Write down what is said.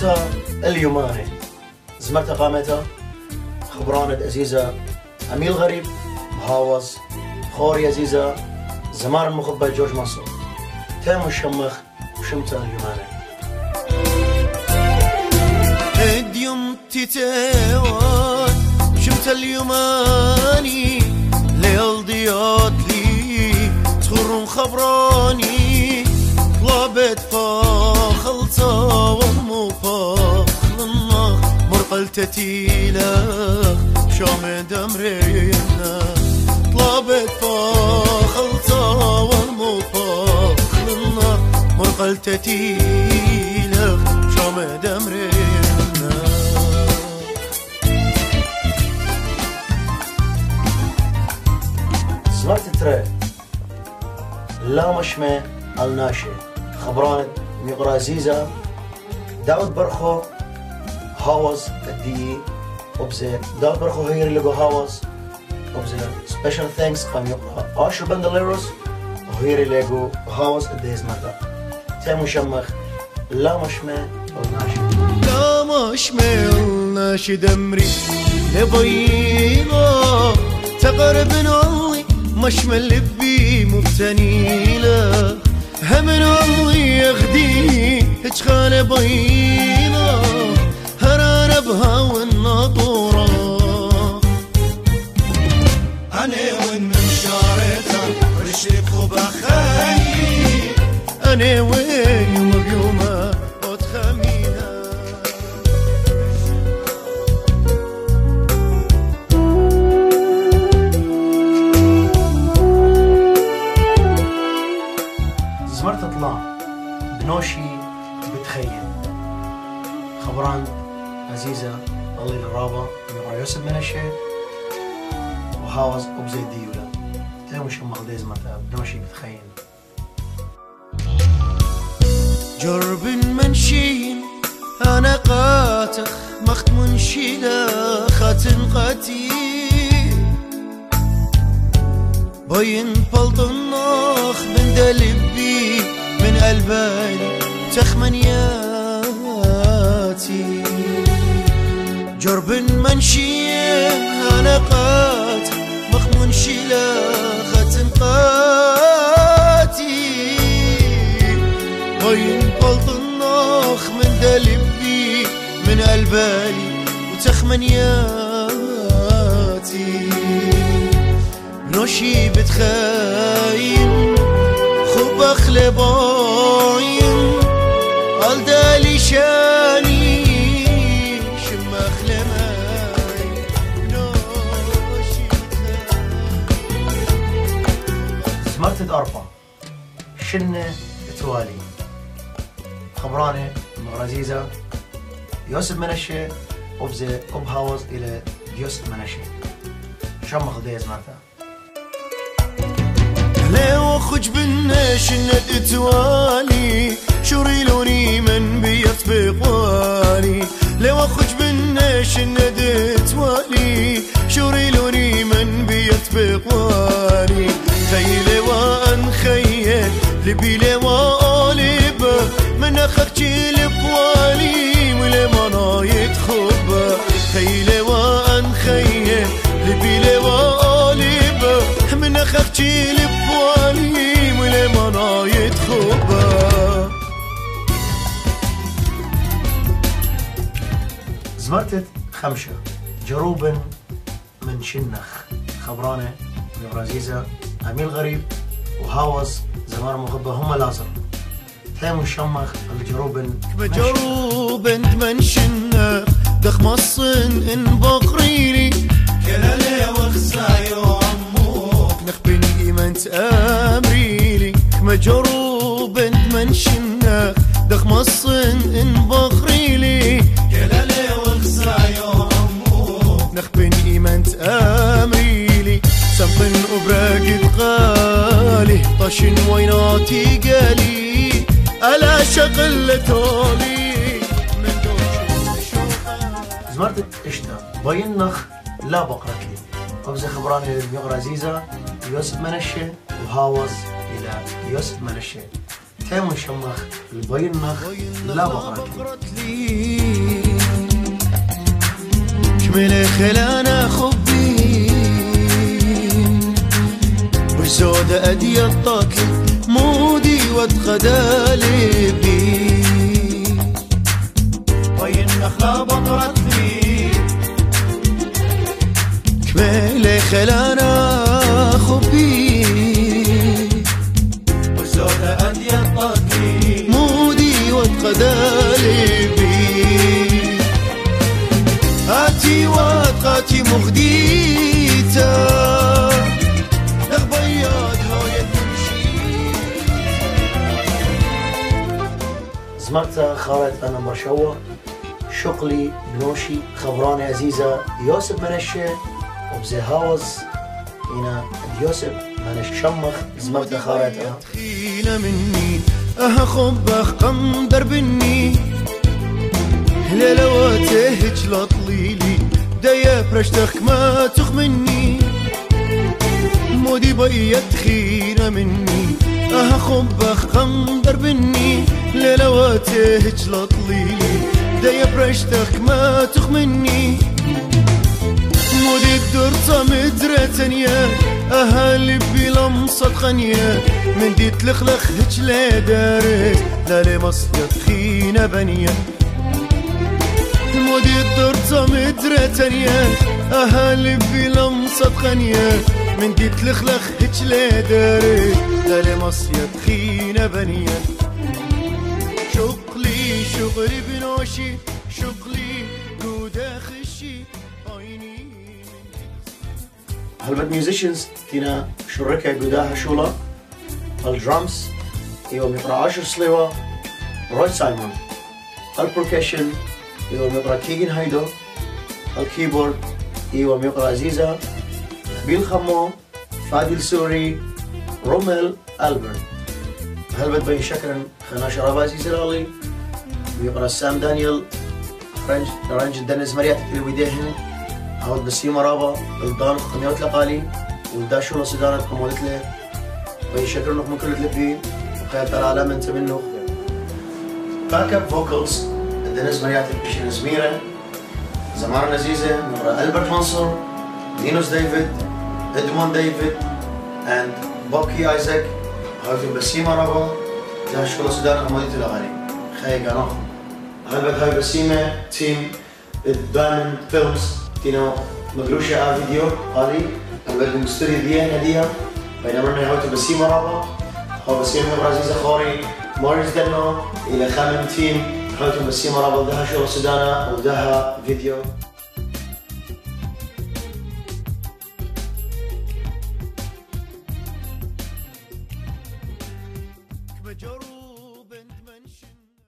زمرتها اليوماني زمرتها قامتها خبرانة عزيزة أميل غريب بهاوز خوري عزيزة زمار المخبة جورج منصور تام الشمخ وشمتها اليوماني اديم تتوان شمتها اليوماني ليل ضياط لي تخرم خبراني طلبت فاخلطة ومفاخلنا مرقلت تيلخ شامد امرينا طلبت فاخلطة ومفاخلنا مرقلت تيلخ شامد امرينا زمرت ترى لا مشمة الناشي خبرانة ميقرا عزيزة داود برخو هاوز الدي وبزي داود برخو هيري لقو هاوز وبزي سبيشال ثانكس قام يقرا آشو بندليروس وهيري لقو هاوز الديز مردا تامو شمخ لا مشمة الناشي لا مشمة الناشي دمري لبينا تقرب نولي مشمل لبي مبتنيله همن الله يغدي اشخال بينا هران بها والناطورة أنا وين من شارتها رشيب خوبا خيي أنا وين يوم بيومها وتخميها زمرت طلع بنوشي بتخيل خبران عزيزة الله للرابة من يوسف من الشيء وهاوز وبزي ديولا تلاقي مش مغدي زمرتها بنوشي بتخيل جرب منشين أنا قاتخ مخت منشيلة خاتن قتيل بين بلط الناخ من دلبي من قلبي تخمنياتي جرب منشين أنا قاتخ مخت منشيلة خاتن قاتي بين بلط الناخ من دلبي من قلبي وتخمنياتي نوشي بتخاين خبخ لباين قلدالي شاني شمخ لماي نوشي بتخاين زمرت أربعة شنة توالي خبرانة مغرزيزة يوسف منشي وبزي هاوز إلى يوسف منشي شمخ ديز مرتا لو خج بالناش ند توالي شوري لوني من بيت بقوالي لو خج بالناش ند توالي شوري لوني من بيت بقوالي خيل وان خيل لبي لوالب من اخك لبوالي ولما يتخب خيل وان خيل لبي لوالب من اخك لبوالي ولما يتخب زمرتت خمشة جروبا من شنخ خبرانة من عزيزة أميل غريب وهاوز زمار مغبة هم لازم تام الشمخ الجروبا جروبا من شنخ دخ مصن ان بقريلي كلا لي وخزايو عموك نخبني إيمانت أمريلي مجروبا من شنخ دخ مصن ان بقريلي كلا لي وخزايو عموك نخبني إيمانت أمريلي سمطن أبراق القالي طشن ويناتي قالي ألا شغل تولي من دوش زمرتت اشتا بينخ لا بقرتلي وبزي خبراني المغرى عزيزة يوسف منشي وهاوز إلى يوسف منشي تيمون شمخ البينخ لا بقرة لي كمل خلانا خبي وزود أدي الطاكي مودي واتخدالي بي بينخ لا بقرة لي كمل خلانا خبي وزود أدي الطاكي مودي واتخدالي بي هاتي واتقاتي مغديتا نغبيات هاية تمشي زمرتا خالد أنا مرشوة شقلي بنوشي خبراني عزيزة يوسف منشة وبزي هاوز هنا يوسف منش شمخ زمرتا خالد أنا خينا مني أها خبخ قندر بني هلالواته هجلط ليلي دايا برشتخ ما تخمني مودي بيت خينا مني أها خبخ قندر بني هلالواته هجلط ليلي دايا برشتخ ما تخمني مودي الدرطة مدرة تانية أها لبي لمصة خنية من دي تلخلخ هجلة دارت لا لي مصيد خينا بنية مودي الدرطة مدرة تانية أها لبي لمصة خنية من دي تلخلخ هجلة دارت لا لي مصيد خينا بنية شغلي بنوشي شغلي قودا خشي عيني هلبت ميوزيشنز تينا شركة قداها شولا الدرامز يوم يقرأ 10 سليوة روي سايمون البروكيشن يوم يقرأ كيجن هايدو الكيبورد يوم يقرأ عزيزة نبيل خمو فادي السوري روميل ألبرت هلبت بين شكرا خنا شراب عزيز الالي ويقرأ سام دانيال رانج دنز مريات الويديهن هود بسيمة رابا الدان خميوت لقالي والداشو لصدانة قمولت له ويشكر نقم كل تلبي وقيادة العالم انت منه باك اب فوكالز دنز مريات البيشن زميرة زمارة نزيزة نقرأ ألبرت منصور دينوس ديفيد إدمون ديفيد and بوكي آيزاك هود بسيمة رابا داشو لصدانة قمولت لقالي خيق أنا هلبت هاي بسيمة تيم دايموند فيلمز تينو مقروشة فيديو قالي هلبت مستوري ديان هدية بينما أنا هاي بسيمة رابا هاي بسيمة عزيزة خوري موريس دنو إلى خامن تيم هاي بسيمة رابا دها شغل سودانا ودها فيديو